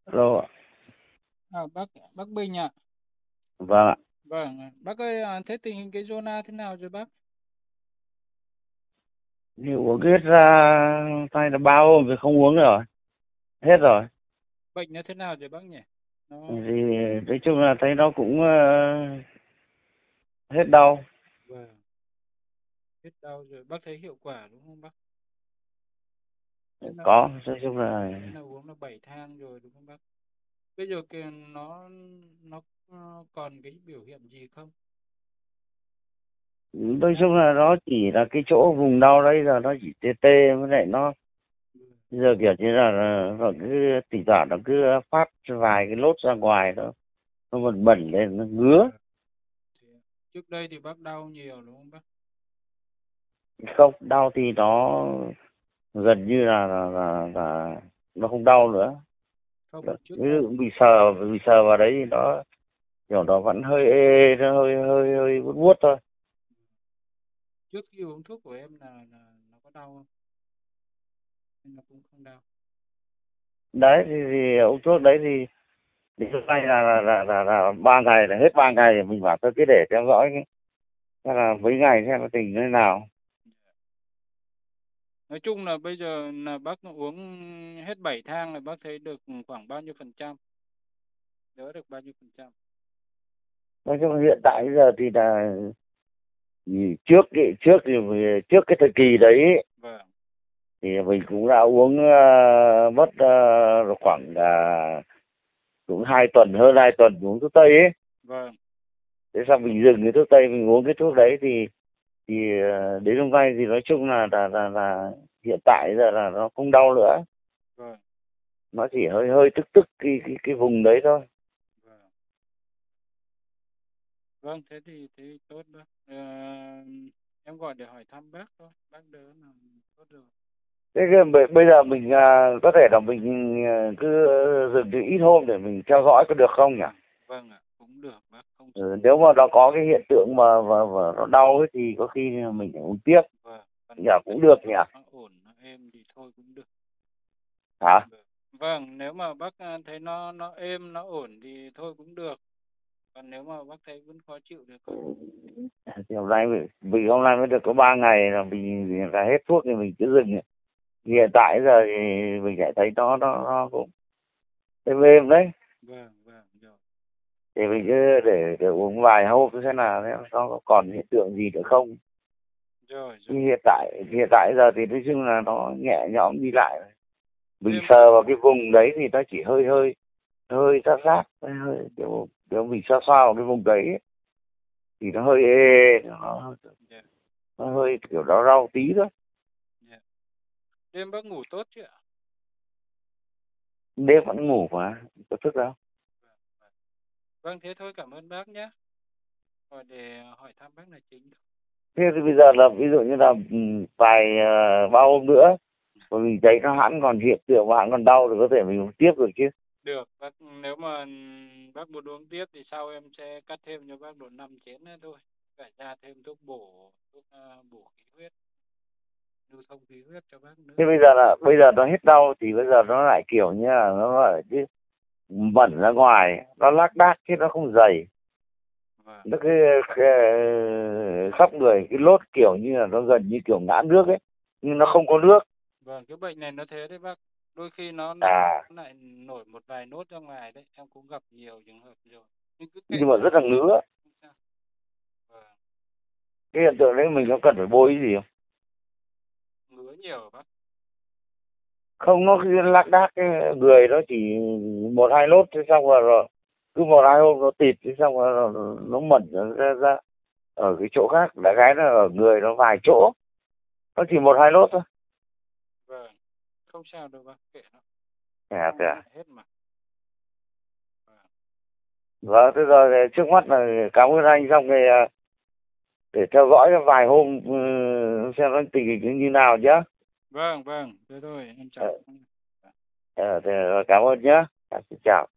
Alo ạ. Bác Bình ạ. Vâng ạ. Vâng, bác ơi, thế tình hình cái zona thế nào rồi bác? Thì uống hết ra tay là 3 hôm rồi không uống rồi. Hết rồi. Bệnh nó thế nào rồi bác nhỉ? Thì Nó nói chung là thấy nó cũng hết đau. vâng, hết đau rồi, bác thấy hiệu quả đúng không bác? Thế là Có, nói chung là thế là uống là 7 thang rồi đúng không bác? Bây giờ kìa nó còn cái biểu hiện gì không? nói chung là nó chỉ là cái chỗ vùng đau đấy giờ nó chỉ tê tê, với lại nó Vâng, giờ kiểu như là nó cứ thỉnh thoảng nó cứ phát vài cái lốt ra ngoài, nó bẩn bẩn lên, nó ngứa. vâng. Thế, trước đây thì bác đau nhiều đúng không bác? Không đau thì nó gần như là nó không đau nữa. Không, trước Ví đây dụ bị sờ vào đấy thì nó kiểu nó vẫn hơi ê, nó hơi hơi hơi buốt buốt thôi. trước khi uống thuốc của em là nó có đau không? Hay nó cũng không đau? Đấy thì uống thuốc đấy thì hôm nay là 3 ngày, là hết 3 ngày thì mình bảo tôi cứ để theo dõi xem là mấy ngày xem nó tình thế nào. Nói chung là bây giờ là bác uống hết 7 thang là bác thấy được khoảng bao nhiêu phần trăm? Đỡ được bao nhiêu phần trăm? Nói chung là hiện tại bây giờ thì là trước cái thời kỳ đấy ấy, Vâng, thì mình cũng đã uống mất khoảng cũng 2 tuần, hơn 2 tuần uống thuốc tây ấy. vâng, Thế sao mình dừng cái thuốc tây, mình uống cái thuốc đấy thì đến hôm nay thì nói chung là hiện tại giờ là nó không đau nữa. vâng, Nó chỉ hơi hơi tức tức cái vùng đấy thôi. vâng. Vâng, thế thì tốt đó. Em gọi để hỏi thăm bác thôi, bác đỡ là tốt rồi. Thế bây giờ mình có thể là mình cứ dừng từ ít hôm để mình theo dõi có được không nhỉ? Vâng ạ, cũng được bác, không sao. Ừ, nếu mà nó có cái hiện tượng mà nó đau ấy thì có khi mình phải uống tiếp. Vâng, còn Nhỉ, nếu bệnh cũng được nhỉ. nó ổn, nó êm thì thôi cũng được. Hả? Vâng, vâng, nếu mà bác thấy nó êm, nó ổn thì thôi cũng được. Còn nếu mà bác thấy vẫn khó chịu thì Ừ. thôi. Thì hôm nay vì hôm nay mới được có 3 ngày là mình là hết thuốc thì mình cứ dừng. Hiện tại giờ thì mình lại thấy nó cũng êm êm đấy. Vâng, vâng, rồi, Thì mình cứ để uống vài hộp xem là nó có còn hiện tượng gì nữa không. rồi, rồi. Nhưng hiện tại giờ thì nói chung là nó nhẹ nhõm đi lại. Mình Thêm sờ vào cái vùng đấy thì nó chỉ hơi hơi hơi rát rát, hơi kiểu mình xoa xoa vào cái vùng đấy ấy, thì nó hơi ê, dạ, nó hơi kiểu đau đau tí thôi. dạ. Đêm bác ngủ tốt chứ ạ? Đêm vẫn ngủ mà có thức đâu. Vâng, thế thôi, cảm ơn bác nhé. Rồi để hỏi thăm bác là chính. Thế thì bây giờ là ví dụ như là vài 3 hôm nữa mà mình thấy nó hẳn còn hiện tượng và hẳn còn đau thì có thể mình uống tiếp được chứ. Được, bác, nếu mà bác muốn uống tiếp thì sau em sẽ cắt thêm cho bác độ 5 chén nữa thôi. Phải ra thêm thuốc bổ, bổ khí huyết, lưu thông khí huyết cho bác nữa. Thế bây giờ nó hết đau thì bây giờ nó lại kiểu như là nó gọi chứ bẩn ra ngoài, nó lác đác chứ nó không dày. Vâng, Nó cứ khắp người cái lốt kiểu như là nó gần như kiểu ngã nước ấy, nhưng nó vâng, không có nước. vâng, cái bệnh này nó thế đấy bác. Đôi khi nó À, lại nổi một vài nốt ra ngoài đấy. Em cũng gặp nhiều trường hợp rồi. Nhưng cứ kệ nhưng mà nó, rất là ngứa. không sao. Vâng, Cái hiện tượng đấy mình có cần phải bôi cái gì không? ngứa nhiều hả bác? Không, nó cứ lác đác cái người nó chỉ 1 2 nốt thế xong rồi cứ 1 2 hôm nó tịt thế xong rồi nó mẩn ra ở cái chỗ khác, đại khái là ở người nó vài chỗ, nó chỉ 1 2 nốt thôi. Vâng, không sao đâu bác, kệ nó. À, thế à? Hết mà. Vâng, Vâng, thế rồi thì trước mắt là cảm ơn anh, xong rồi để theo dõi vài hôm xem nó tình hình như nào nhé. vâng, vâng, thế thôi, em chào. Thế rồi, cảm ơn nhé. Xin chào.